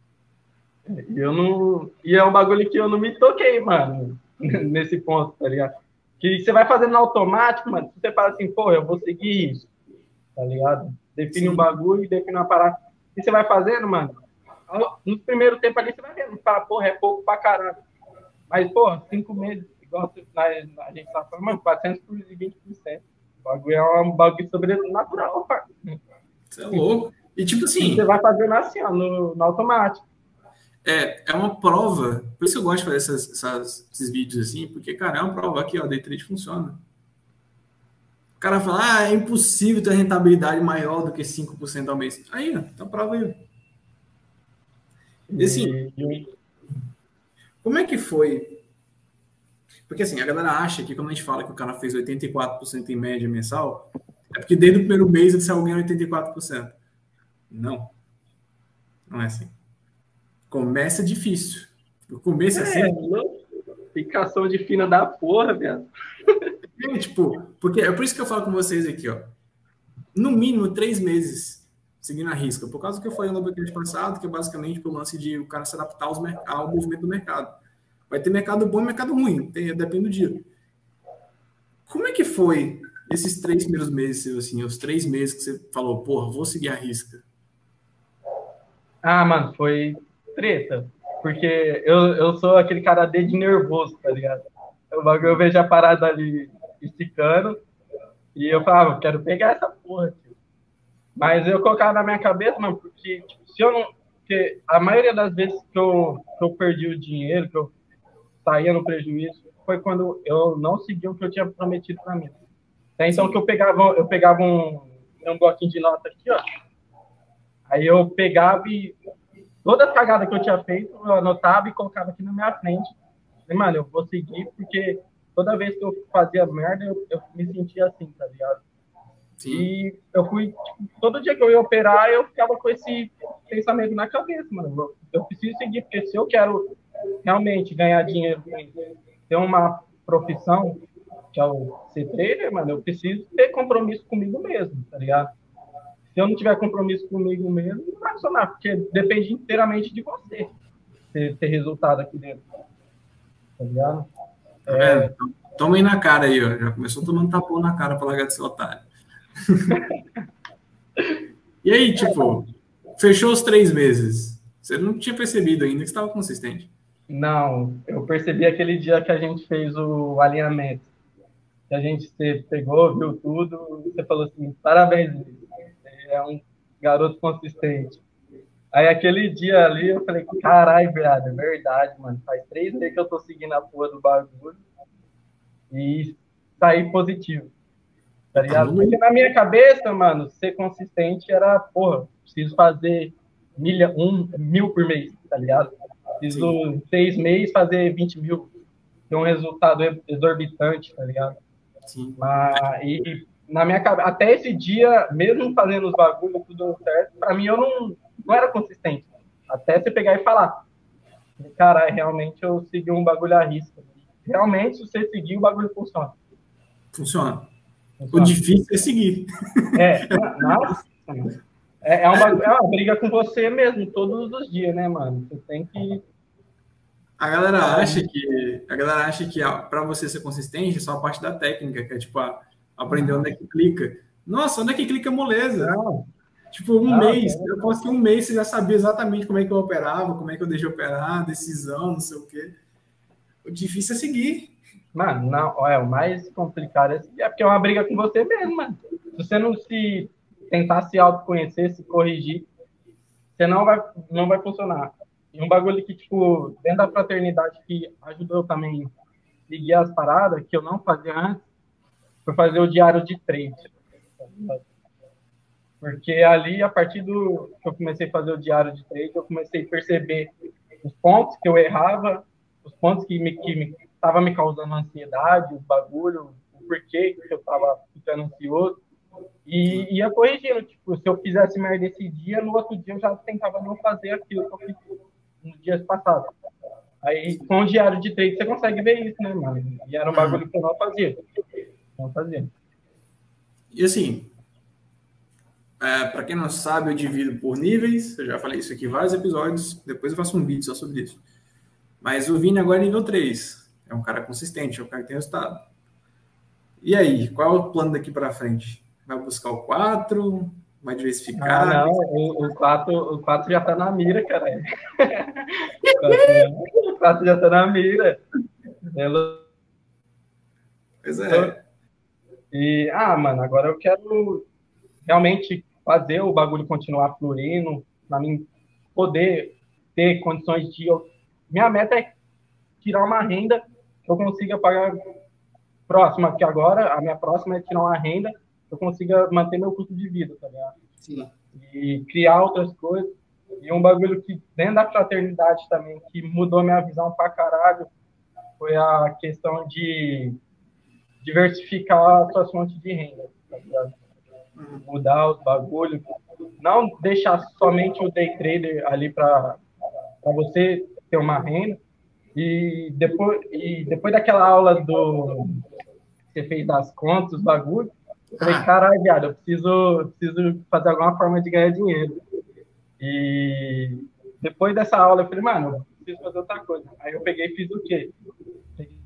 E é um bagulho que eu não me toquei, mano, nesse ponto, tá ligado? Que você vai fazendo automático, mano, você fala assim, pô, eu vou seguir isso, tá ligado? Define um bagulho, define uma parada. E você vai fazendo, mano, no primeiro tempo ali você vai vendo, fala, porra, é pouco pra caralho. Mas, pô, 5 meses, igual a gente tá falando, mano, 420%. O bagulho é um bagulho sobrenatural, parça. Você é louco. E tipo assim... Você vai fazendo assim, ó, no automático. É uma prova, por isso eu gosto de fazer esses vídeos assim, porque, cara, é uma prova aqui, ó, Day Trade funciona. O cara fala, é impossível ter rentabilidade maior do que 5% ao mês. Aí, ó, então prova aí. E assim, como é que foi? Porque assim, a galera acha que quando a gente fala que o cara fez 84% em média mensal, é porque desde o primeiro mês ele saiu ganhando 84%. Não. Não é assim. Começa difícil. O começo é sempre... Ficação de fina da porra, velho. Tipo, porque é por isso que eu falo com vocês aqui, ó. No mínimo 3 meses seguindo a risca. Por causa que eu falei no podcast passado, que é basicamente pelo lance de o cara se adaptar ao movimento do mercado. Vai ter mercado bom e mercado ruim. Depende do dia. Como é que foi esses 3 primeiros meses, seu, assim, os 3 meses que você falou, porra, vou seguir a risca? Mano, foi treta. Porque eu sou aquele cara de nervoso, tá ligado? Eu vejo a parada ali esticando. E eu falava, eu quero pegar essa porra, tio. Mas eu colocava na minha cabeça, mano, porque tipo, se eu não. Porque a maioria das vezes que eu perdi o dinheiro, que eu saía no prejuízo, foi quando eu não segui o que eu tinha prometido para mim. Até então Sim. que eu pegava um bloquinho de nota aqui, ó. Aí eu pegava e toda a cagada que eu tinha feito, eu anotava e colocava aqui na minha frente. Falei, mano, eu vou seguir, porque toda vez que eu fazia merda, eu me sentia assim, tá ligado? Sim. E eu fui, tipo, todo dia que eu ia operar, eu ficava com esse pensamento na cabeça, mano. Eu preciso seguir, porque se eu quero realmente ganhar dinheiro, ter uma profissão, que é o ser trader, mano, eu preciso ter compromisso comigo mesmo, tá ligado? Se eu não tiver compromisso comigo mesmo, não vai funcionar, porque depende inteiramente de você ter resultado aqui dentro, tá ligado? Tá vendo? Toma aí na cara aí, ó. Já começou tomando tapão na cara pra largar de ser otário. E aí, tipo, fechou os 3 meses. Você não tinha percebido ainda que estava consistente. Não, eu percebi aquele dia que a gente fez o alinhamento, que a gente você pegou, viu tudo, e você falou assim, parabéns, Luiz, você é um garoto consistente. Aí aquele dia ali eu falei, caralho, viado, é verdade, mano. Faz 3 meses que eu tô seguindo a porra do bagulho e saí positivo, tá E tá no ligado? Porque lucro. na minha cabeça, mano, ser consistente era, porra, preciso fazer 1.000 por mês, tá ligado? Preciso Sim. em 6 meses fazer 20 mil, ter um resultado exorbitante, tá ligado? Sim. Mas, e na minha cabeça, até esse dia, mesmo fazendo os bagulhos, tudo certo, pra mim eu não era consistente. Até você pegar e falar, caralho, realmente eu segui um bagulho à risca. Realmente, se você seguir, o bagulho funciona. Funciona. O Funciona. difícil é seguir. Nossa, mano. É uma briga com você mesmo, todos os dias, né, mano? Você tem que. A galera acha que para você ser consistente é só a parte da técnica, que é tipo aprender onde Não, é que clica. Nossa, onde é que clica moleza? não, Tipo, um não. mês, eu posso que um mês você já sabia exatamente como é que eu operava, como é que eu deixei operar, decisão, não sei o quê. O difícil é seguir. Mano, não, o mais complicado é porque é uma briga com você mesmo, mano. Se você não se tentar se autoconhecer, se corrigir, você não vai funcionar. E um bagulho que, tipo, dentro da fraternidade que ajudou também a seguir as paradas, que eu não fazia antes, foi fazer o diário de trade. Porque ali, a partir do que eu comecei a fazer o diário de trade, eu comecei a perceber os pontos que eu errava, os pontos que tava me causando ansiedade, os bagulho, o porquê que eu estava ficando ansioso, Sim. e ia corrigindo. Tipo, se eu fizesse merda esse dia, no outro dia eu já tentava não fazer aquilo que eu fiz nos dias passados. Aí, com o diário de trade, você consegue ver isso, né, mano? E era um Uhum. bagulho que eu não fazia. Não fazia. E assim, para quem não sabe, eu divido por níveis. Eu já falei isso aqui em vários episódios. Depois eu faço um vídeo só sobre isso. Mas o Vini agora é nível 3. É um cara consistente, é um cara que tem resultado. E aí, qual é o plano daqui para frente? Vai buscar o 4? Vai Ah, diversificar? não, o quatro já tá na mira, cara. O quatro já tá na mira. Pois é. Mano, agora eu quero realmente fazer o bagulho continuar fluindo, para mim poder ter condições de. Minha meta é tirar uma renda que eu consiga pagar próxima, que agora a minha próxima é tirar uma renda que eu consiga manter meu custo de vida, tá ligado? Sim. E criar outras coisas. E um bagulho que, dentro da fraternidade também, que mudou minha visão pra caralho, foi a questão de diversificar as suas fontes de renda, tá ligado? Mudar os bagulhos, não deixar somente o day trader ali para você ter uma renda. E depois daquela aula que você fez das contas, os bagulhos, eu falei, Ah, caralho, viado, eu preciso fazer alguma forma de ganhar dinheiro. E depois dessa aula, eu falei, mano, eu preciso fazer outra coisa. Aí eu peguei e fiz o quê? Peguei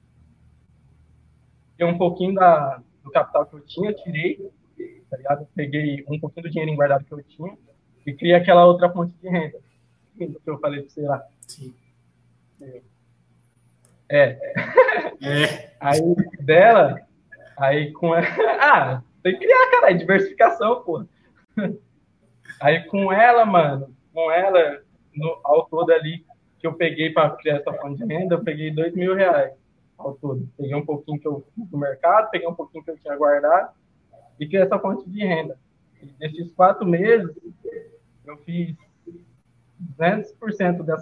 um pouquinho do capital que eu tinha, tirei, tá ligado? Peguei um pouquinho do dinheiro guardado que eu tinha e criei aquela outra fonte de renda que eu falei pra você lá. sim. É. É. Aí dela, Aí com ela... Ah, tem que criar, cara, é diversificação, pô. Aí com ela, mano, com ela, ao todo ali, que eu peguei para criar essa fonte de renda, eu peguei R$ 2.000 ao todo. Peguei um pouquinho que eu fiz no mercado, peguei um pouquinho que eu tinha guardado e criei essa fonte de renda. E nesses 4 meses, eu fiz 200%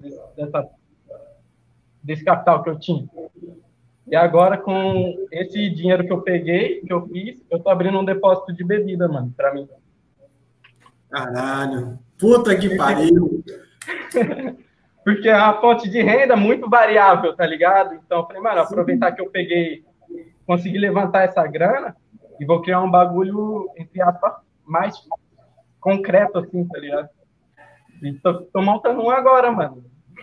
desse capital que eu tinha. E agora, com esse dinheiro que eu peguei, que eu fiz, eu tô abrindo um depósito de bebida, mano, para mim. Caralho. Puta que pariu. Porque é uma fonte de renda muito variável, tá ligado? Então, eu falei, mano, aproveitar que eu peguei, consegui levantar essa grana e vou criar um bagulho, entre aspas, mais concreto, assim, tá ligado? E tô montando um agora, mano.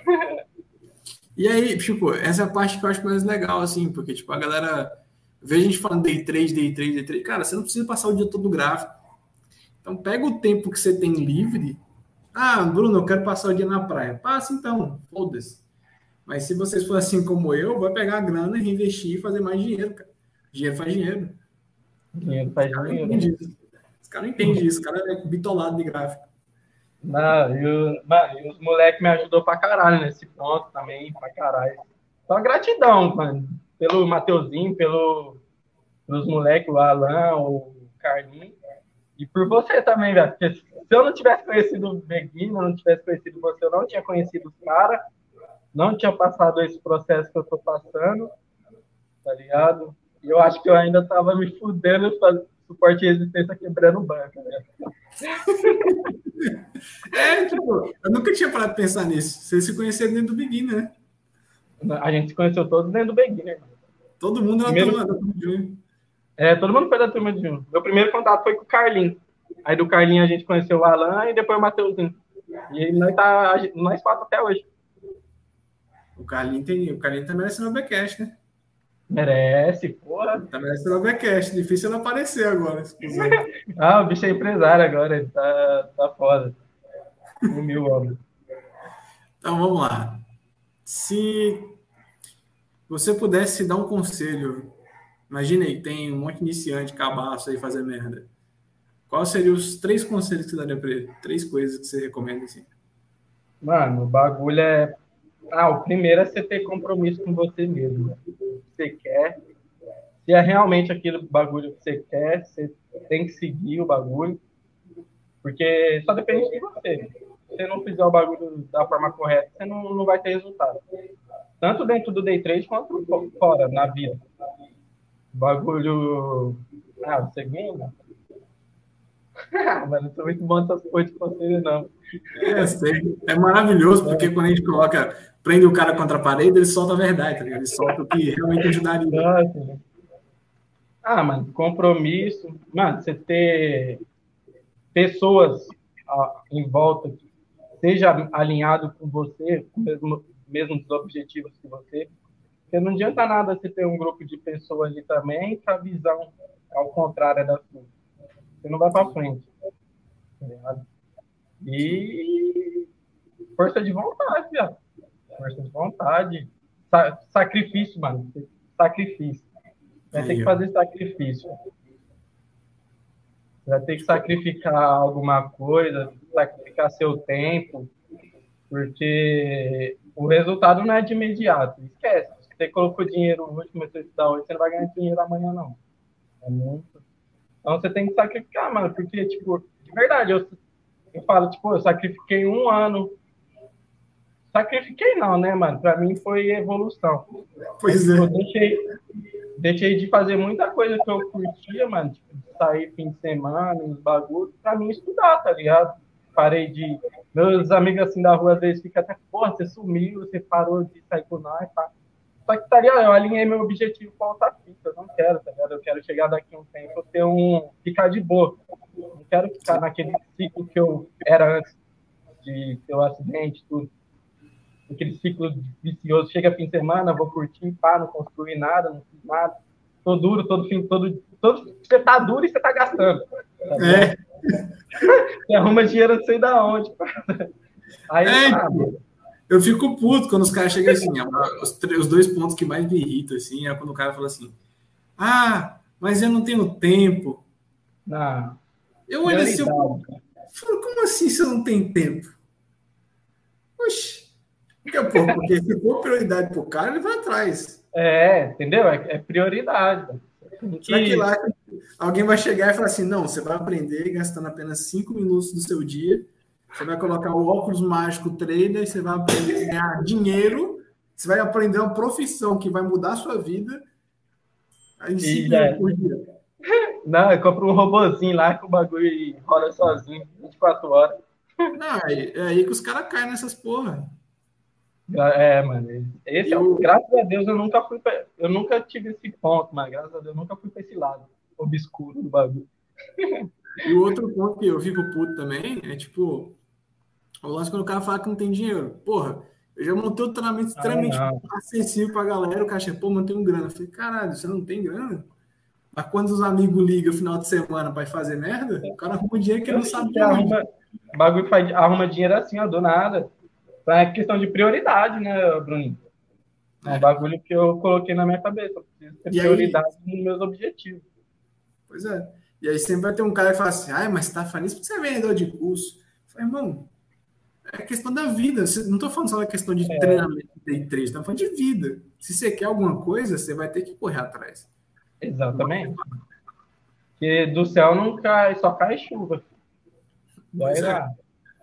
E aí, tipo, essa é a parte que eu acho mais legal, assim, porque, tipo, a galera vê a gente falando day trade, day trade, day trade. Cara, você não precisa passar o dia todo gráfico. Então, pega o tempo que você tem livre. Ah, Bruno, eu quero passar o dia na praia. Passa então, foda-se. Mas se vocês forem assim como eu, vai pegar a grana e reinvestir e fazer mais dinheiro, cara. Dinheiro faz dinheiro. Dinheiro Os faz caras não dinheiro, entendem né? isso. Os caras não entendem isso. Os caras é bitolado de gráfico. Não, e os moleques me ajudou pra caralho nesse ponto também, pra caralho. Só gratidão, mano, pelo Mateuzinho, pelos moleques, o Alan, o Carlinhos, e por você também, velho. Porque se eu não tivesse conhecido o Beguino, não tivesse conhecido você, eu não tinha conhecido os caras, não tinha passado esse processo que eu tô passando, tá ligado? E eu acho que eu ainda tava me fudendo fazendo suporte e resistência quebrando o banco, né? É, tipo, eu nunca tinha parado de pensar nisso. Vocês se conheceram dentro do Beginner, né? A gente se conheceu todos dentro do Beginner. Todo mundo era Primeiro, da turma de junho. todo mundo foi da turma de junho. Meu primeiro contato foi com o Carlinhos. Aí do Carlinhos a gente conheceu o Alan e depois o Mateuzinho. E nós quatro até hoje. O Carlinhos tá merecendo o Becast, né? Merece, porra. Tá merecendo o Becast. Difícil ele aparecer agora, esse cuzão. Ah, o bicho é empresário agora, ele tá foda. 1.000 homens. Então vamos lá. Se você pudesse dar um conselho, imagina aí, tem um monte de iniciante, cabaço aí fazer merda. Quais seriam os 3 conselhos que você daria pra ele? 3 coisas que você recomenda assim? Mano, o bagulho é. Ah, o primeiro é você ter compromisso com você mesmo. Né? O que você quer. Se é realmente aquele bagulho que você quer, você tem que seguir o bagulho. Porque só depende de você. Se você não fizer o bagulho da forma correta, você não vai ter resultado. Tanto dentro do day trade quanto fora, na vida. O bagulho. Ah, o segundo? Mano, eu sou muito bom nessas coisas de conselho, não. É maravilhoso, porque quando a gente coloca, prende o cara contra a parede, ele solta a verdade, tá ligado? Ele solta o que realmente ajudaria. Nossa. Ah, mano, compromisso. Mano, você ter pessoas em volta que seja alinhado com você, com os mesmos objetivos que você. Porque não adianta nada você ter um grupo de pessoas ali também com a visão ao contrário da sua. Você não vai para frente. Tá ligado? E força de vontade, viado. Força de vontade. Sacrifício, mano. Sacrifício. Vai ter que fazer sacrifício. Vai ter que sacrificar alguma coisa, sacrificar seu tempo, porque o resultado não é de imediato. Esquece. Você colocou dinheiro hoje, começou a estudar hoje, você não vai ganhar dinheiro amanhã, não. É muito. Então você tem que sacrificar, mano, porque, tipo, de verdade, eu falo, tipo, eu sacrifiquei 1 ano. Sacrifiquei não, né, mano? Pra mim foi evolução. Pois é. Eu deixei de fazer muita coisa que eu curtia, mano. Tipo, sair fim de semana, uns bagulhos, pra mim estudar, tá ligado? Parei de. Meus amigos assim da rua às vezes ficam até, porra, você sumiu, você parou de sair com nós, tá? Só que, tá ligado? Eu alinhei meu objetivo com a outra fita. Eu não quero, tá ligado? Eu quero chegar daqui a um tempo ficar de boa. Não quero ficar naquele ciclo que eu era antes de ter o acidente, tudo. Aquele ciclo vicioso. Chega fim de semana, vou curtir, pá, não construir nada, não fiz nada. Tô duro, todo. Você tá duro e você tá gastando. Tá Você arruma dinheiro não sei da onde. Aí, eu fico puto quando os caras chegam assim. Os 2 pontos que mais me irritam assim, é quando o cara fala assim: Ah, mas eu não tenho tempo. Não, Eu olho assim, eu prioridade. falo, como assim você não tem tempo? Oxi. Porque se for prioridade pro cara, ele vai atrás. Entendeu? É prioridade. Tem Será que que... lá alguém vai chegar e falar assim, não, você vai aprender gastando apenas 5 minutos do seu dia, você vai colocar o óculos mágico trader, você vai aprender a ganhar dinheiro, você vai aprender uma profissão que vai mudar a sua vida em E 5 minutos por dia. não, eu compro um robozinho lá que o bagulho roda sozinho, 24 horas. Não, é aí que os caras caem nessas porra. Mano, esse é Eu, graças a Deus eu nunca tive esse ponto, mas graças a Deus eu nunca fui pra esse lado obscuro do bagulho. e o outro ponto que eu fico puto também é tipo, o lance quando o cara fala que não tem dinheiro. Porra, eu já montei um treinamento Ah, extremamente não. acessível pra galera, o cara chega, pô, mano, tem um grana. Eu falei, caralho, você não tem grana? Mas quando os amigos ligam no final de semana para fazer merda, o cara arruma dinheiro que ele não sabe Você de onde. arruma, o bagulho arruma dinheiro assim, ó, do nada. É questão de prioridade, né, Bruninho? É um É. bagulho que eu coloquei na minha cabeça. Eu preciso ter E aí, prioridade nos meus objetivos. pois é. E aí sempre vai ter um cara que fala assim, ai, mas você tá falando isso porque você é vendedor de curso. Eu falei, irmão, é questão da vida. Não tô falando só da questão de treinamento de day trade, tô falando de vida. Se você quer alguma coisa, você vai ter que correr atrás. Exatamente. Porque do céu não cai, só cai chuva. Vai Pois é. lá.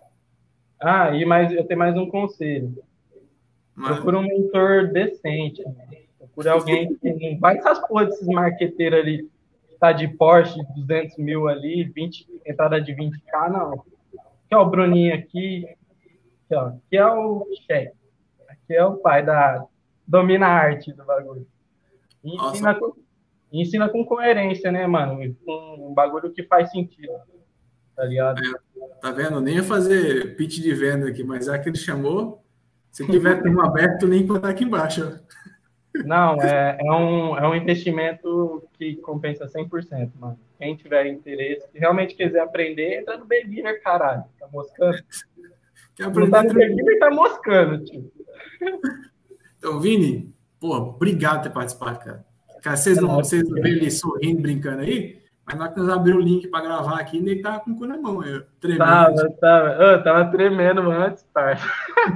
Eu tenho mais um conselho. Mas, Procura um mentor decente, né? Procura alguém que não vai essas porra desses marqueteiros ali, que tá de Porsche, 200 mil ali, 20, entrada de 20K, não. Aqui é o Bruninho aqui, aqui é o chefe, aqui é o pai da... Domina a arte do bagulho. E nossa, ensina com coerência, né, mano? Com um bagulho que faz sentido, tá ligado? tá vendo? Nem ia fazer pitch de venda aqui, mas já que ele chamou, se tiver turma aberto, o link vai estar aqui embaixo. Ó. Não, é um investimento que compensa 100%, mano. Quem tiver interesse, se realmente quiser aprender, entra no Beginner, caralho. Tá moscando? Quer Não tá aprender no tranquilo. Beginner, tá moscando, tio. Então, Vini, pô, obrigado por ter participado, cara. Cara, vocês não veem ele sorrindo, brincando aí, mas na hora que nós abrimos o link para gravar aqui, ele tava com o cu na mão, eu, tremendo. Tava tremendo antes, parça.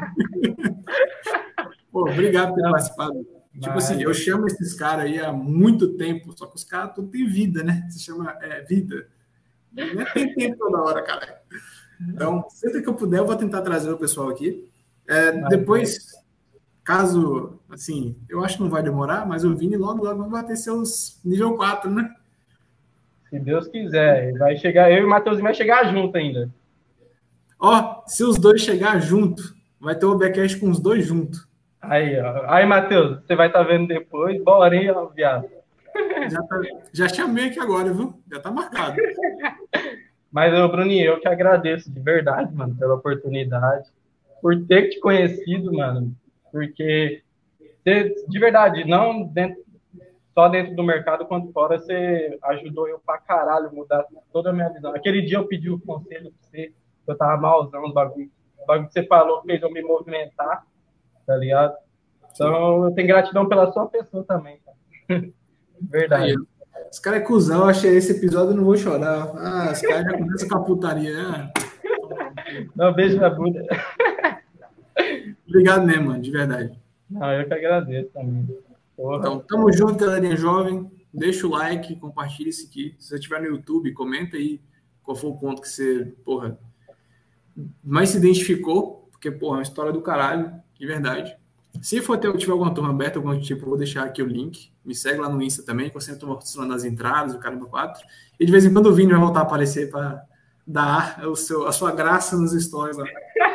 Pô, obrigado por ter Não, participado. Tipo assim, eu mas, chamo esses caras aí há muito tempo, só que os caras tudo têm vida, né? Se chama vida. Não é tem tempo toda hora, cara. Então, sempre que eu puder, eu vou tentar trazer o pessoal aqui. mas, Depois, caso, assim, eu acho que não vai demorar, mas o Vini logo vai bater seus nível 4, né? se Deus quiser, vai chegar, eu e o Matheus vai chegar junto ainda. Ó, se os dois chegar junto, vai ter o Obcast com os dois juntos. Aí, ó. Aí, Matheus, você vai estar vendo depois. Bora, hein, ó, viado. Já chamei aqui agora, viu? Já tá marcado. Mas, ô, Bruninho, eu que agradeço de verdade, mano, pela oportunidade, por ter te conhecido, mano, porque de verdade, não só dentro do mercado, quanto fora, você ajudou eu pra caralho mudar toda a minha visão. Aquele dia eu pedi o conselho pra você, eu tava malzão, o bagulho que você falou fez eu me movimentar, tá ligado? Sim. Então, eu tenho gratidão pela sua pessoa também, cara. Aí, Verdade. os caras é cuzão, eu achei esse episódio, eu não vou chorar. Ah, os caras já começam com a putaria. Não, beijo na bunda. Obrigado mesmo, mano, de verdade. Não, eu que agradeço também. Porra. Então, tamo junto, galerinha jovem. Deixa o like, compartilha isso aqui. Se você estiver no YouTube, comenta aí qual foi o ponto que você, porra, mais se identificou, porque, porra, é uma história do caralho, de verdade. Se for tiver alguma turma aberta, algum tipo, eu vou deixar aqui o link. Me segue lá no Insta também, que eu sempre estou mostrando as entradas, o Caramba 4. E de vez em quando o Vini vai voltar a aparecer para dar a sua graça nos stories lá.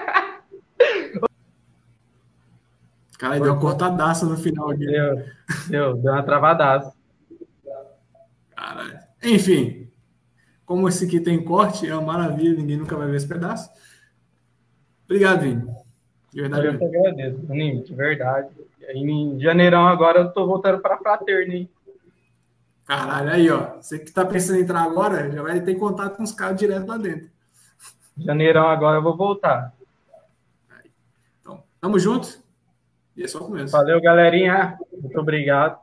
Cara, deu uma cortadaça no final aqui. Deu uma travadaça. Caralho. Enfim, como esse aqui tem corte, é uma maravilha, ninguém nunca vai ver esse pedaço. Obrigado, Vini. De verdade Eu que mesmo. agradeço, Bruninho, de verdade. Em janeirão agora eu tô voltando para Fraterno, hein? Caralho, aí, ó. Você que tá pensando em entrar agora, já vai ter contato com os caras direto lá dentro. Janeirão agora eu vou voltar. Então, tamo junto. E é só o começo. Valeu, galerinha. Muito obrigado.